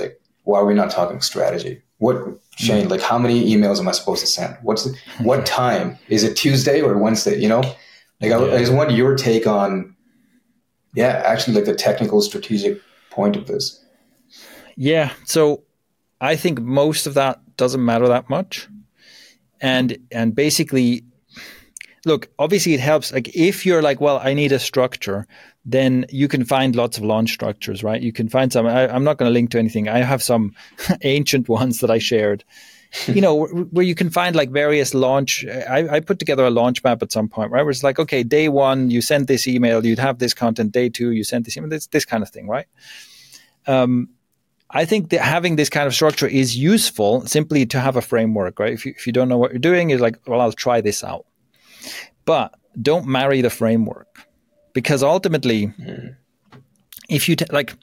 why are we not talking strategy? What, Shane, like how many emails am I supposed to send? What's the, what time? Is it Tuesday or Wednesday? You know, like I, Yeah. I just want your take on, yeah, actually like the technical strategic point of this. Yeah. So I think most of that doesn't matter that much. And, and basically, look, obviously it helps. Like if you're like, well, I need a structure, then you can find lots of launch structures, right? You can find some, I, I'm not going to link to anything. I have some ancient ones that I shared, you know, where, where you can find like various launch. I, I put together a launch map at some point, right? Where it's like, okay, day one, you send this email, you'd have this content. Day two, you send this email, this, this kind of thing, right? Um, I think that having this kind of structure is useful simply to have a framework, right? If you, if you don't know what you're doing, you're like, well, I'll try this out. But don't marry the framework, because ultimately, mm. if you t- like,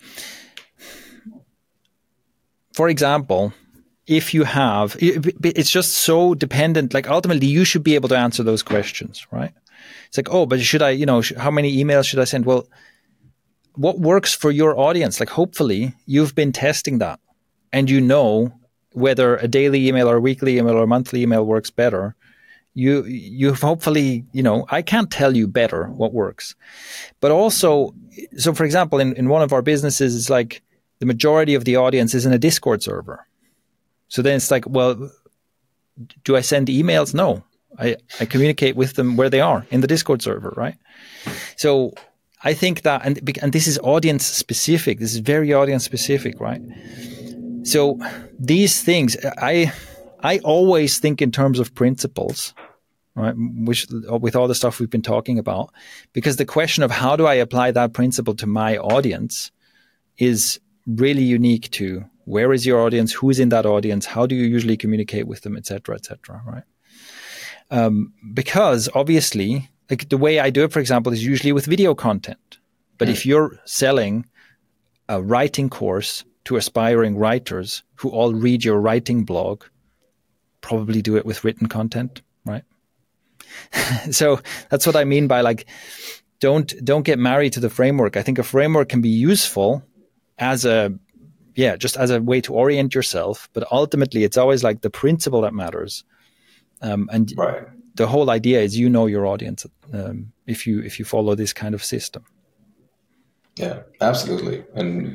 for example, if you have, it, it's just so dependent. Like ultimately, you should be able to answer those questions, right? It's like, oh, but should I, you know, sh- how many emails should I send? Well, what works for your audience? Like, hopefully, you've been testing that, and you know whether a daily email or a weekly email or a monthly email works better. You, you've hopefully, you know, I can't tell you better what works, but also, so for example, in, in one of our businesses, it's like the majority of the audience is in a Discord server. So then it's like, well, do I send emails? No, I, I communicate with them where they are in the Discord server, right? So I think that, and, and this is audience specific. This is very audience specific, right? So these things, I, I always think in terms of principles, right? Which, with all the stuff we've been talking about, because the question of how do I apply that principle to my audience is really unique to where is your audience, who's in that audience, how do you usually communicate with them, et cetera, et cetera, right? Um, because obviously, like the way I do it, for example, is usually with video content. But mm. if you're selling a writing course to aspiring writers who all read your writing blog, probably do it with written content, right? So that's what I mean by like, don't don't get married to the framework. I think a framework can be useful as a, yeah, just as a way to orient yourself. But ultimately, it's always like the principle that matters. Um, and right. The whole idea is, you know, your audience um, if you if you follow this kind of system. Yeah, absolutely. And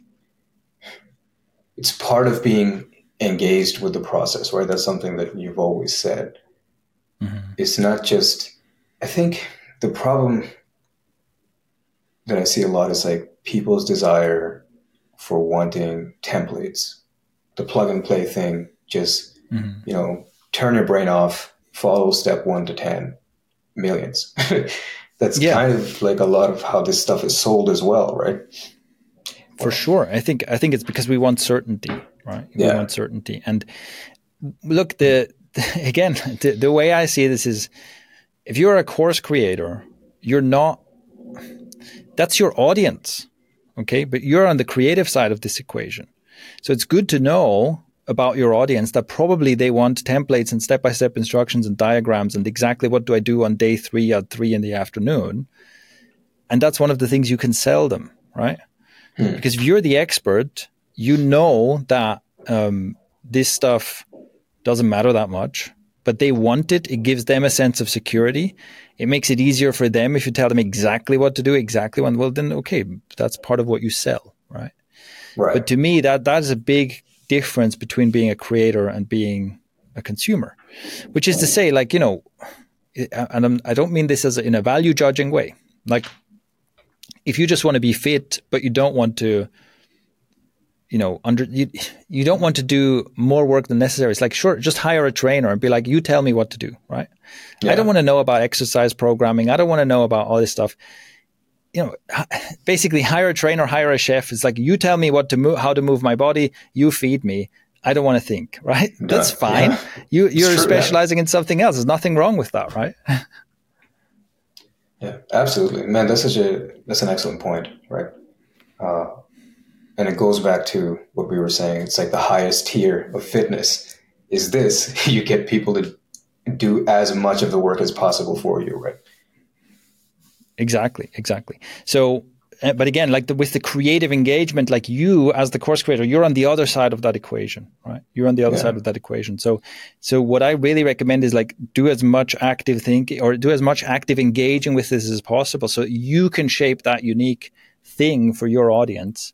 it's part of being engaged with the process, right? That's something that you've always said. Mm-hmm. It's not just, I think the problem that I see a lot is like people's desire for wanting templates, the plug and play thing, just, mm-hmm. you know, turn your brain off, follow step one to ten, millions. That's yeah. kind of like a lot of how this stuff is sold as well, right? For sure. I think I think it's because we want certainty, right? We yeah. want certainty. And look, the, the again, the, the way I see this is, if you're a course creator, you're not, that's your audience, okay? But you're on the creative side of this equation. So it's good to know about your audience that probably they want templates and step-by-step instructions and diagrams and exactly what do I do on day three at three in the afternoon. And that's one of the things you can sell them, right? Hmm. Because if you're the expert, you know that um, this stuff doesn't matter that much, but they want it. It gives them a sense of security. It makes it easier for them if you tell them exactly what to do, exactly when. Well, then, okay, that's part of what you sell, right? Right. But to me, that that is a big difference between being a creator and being a consumer, which is to say, like, you know, and I'm, I don't mean this as a, in a value judging way. Like, if you just want to be fit, but you don't want to, you know, under you, you don't want to do more work than necessary. It's like, sure, just hire a trainer and be like, you tell me what to do, right? Yeah. I don't want to know about exercise programming. I don't want to know about all this stuff. You know, basically hire a trainer, hire a chef. It's like, you tell me what to move, how to move my body. You feed me. I don't want to think, right? Yeah, that's fine. Yeah. You, you're true, specializing yeah. in something else. There's nothing wrong with that, right? Yeah, absolutely, man. That's such a that's an excellent point, right? Uh, and it goes back to what we were saying. It's like the highest tier of fitness is this. You get people to do as much of the work as possible for you, right? Exactly, exactly. So but again, like the, with the creative engagement, like you as the course creator, you're on the other side of that equation, right? You're on the other Yeah. side of that equation. So, so what I really recommend is like do as much active thinking or do as much active engaging with this as possible, so you can shape that unique thing for your audience.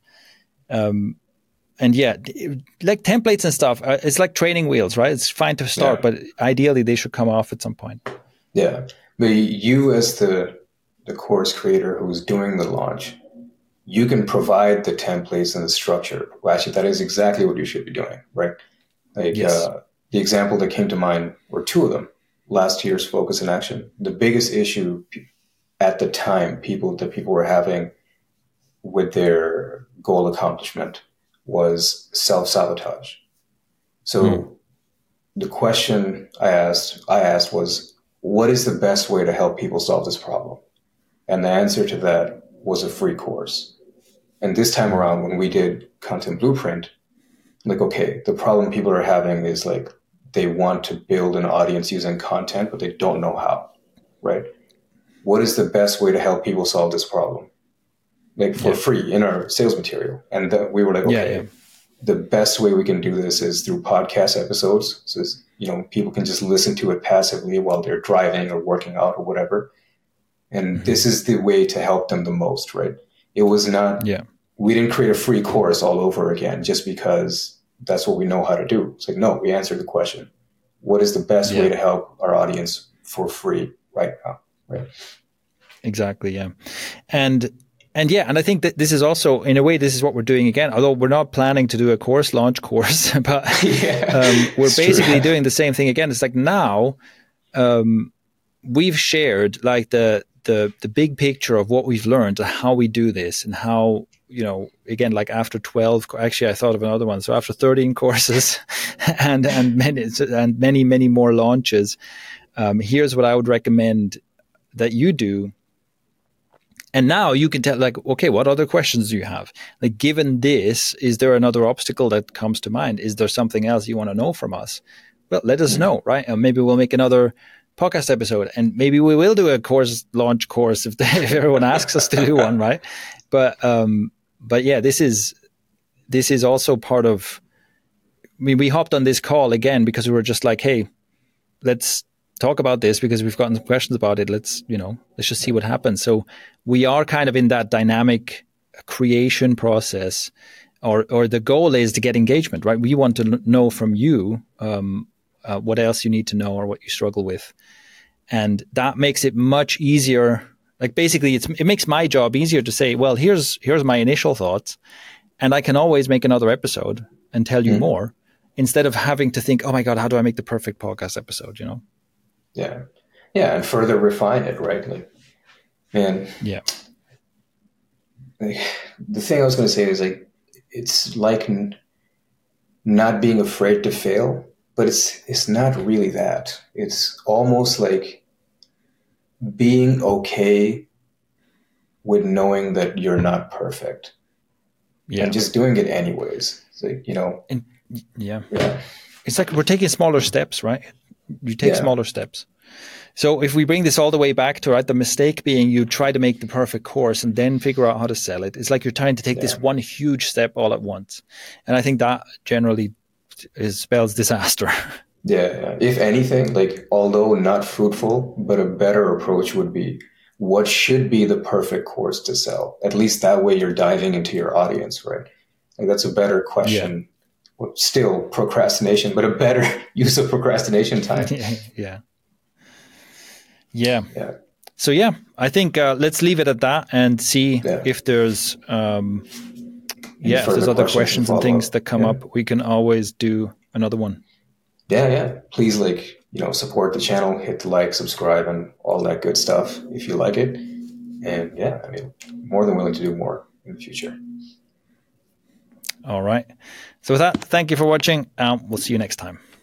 Um, and yeah, like templates and stuff, uh, it's like training wheels, right? It's fine to start, Yeah. but ideally they should come off at some point. Yeah. But you as the the course creator who's doing the launch, you can provide the templates and the structure. Well, actually, that is exactly what you should be doing, right? Like Yes. uh, the example that came to mind were two of them. Last year's Focus in Action. The biggest issue at the time people that people were having with their goal accomplishment was self-sabotage. So Hmm. the question I asked, I asked was, what is the best way to help people solve this problem? And the answer to that was a free course. And this time around, when we did Content Blueprint, like, okay, the problem people are having is like, they want to build an audience using content, but they don't know how, right? What is the best way to help people solve this problem? Like for Yeah. free in our sales material. And that we were like, okay, Yeah, yeah. the best way we can do this is through podcast episodes. So, it's, you know, people can just listen to it passively while they're driving or working out or whatever. And Mm-hmm. this is the way to help them the most, right? It was not, Yeah. we didn't create a free course all over again just because that's what we know how to do. It's like, no, we answered the question. What is the best Yeah. way to help our audience for free right now, right? Exactly. Yeah. And, and yeah, and I think that this is also, in a way, this is what we're doing again, although we're not planning to do a course launch course, but Yeah, um, we're it's true. basically doing the same thing again. It's like now um, we've shared like the, the, the big picture of what we've learned and how we do this and how, you know, again, like after twelve, actually I thought of another one. So after thirteen courses and, and many, and many, many more launches, um, here's what I would recommend that you do. And now you can tell, like, okay, what other questions do you have? Like, given this, is there another obstacle that comes to mind? Is there something else you want to know from us? Well, let us know, right? And maybe we'll make another podcast episode, and maybe we will do a course launch course if, they, if everyone asks us to do one, right? But, um, but yeah, this is this is also part of. I mean, we hopped on this call again because we were just like, hey, let's talk about this because we've gotten some questions about it. Let's, you know, let's just see what happens. So we are kind of in that dynamic creation process, or or the goal is to get engagement, right? We want to know from you um, uh, what else you need to know or what you struggle with, and that makes it much easier. Like basically, it's, it makes my job easier to say, well, here's here's my initial thoughts, and I can always make another episode and tell you mm. more, instead of having to think, oh my God, how do I make the perfect podcast episode? You know. Yeah. Yeah. And further refine it, right? Like, man. Yeah. Like, the thing I was going to say is like, it's like n- not being afraid to fail, but it's, it's not really that. It's almost like being okay with knowing that you're not perfect. Yeah. And just doing it anyways. It's like, you know. And, yeah. Yeah. It's like we're taking smaller steps, right? You take yeah. smaller steps. So if we bring this all the way back to, right, the mistake being you try to make the perfect course and then figure out how to sell it. It's like you're trying to take yeah. this one huge step all at once. And I think that generally is, spells disaster. Yeah, yeah. If anything, like, although not fruitful, but a better approach would be, what should be the perfect course to sell? At least that way you're diving into your audience, right? Like, that's a better question. Yeah. Well, still procrastination, but a better use of procrastination time. yeah. yeah. Yeah. Yeah. So, yeah, I think uh, let's leave it at that and see yeah. if there's, um, yeah, if there's other questions, questions and things that come yeah. up. We can always do another one. Yeah, yeah. Please, like, you know, support the channel, hit the like, subscribe, and all that good stuff if you like it. And yeah, I mean, more than willing to do more in the future. All right. So with that, thank you for watching. Um, we'll see you next time.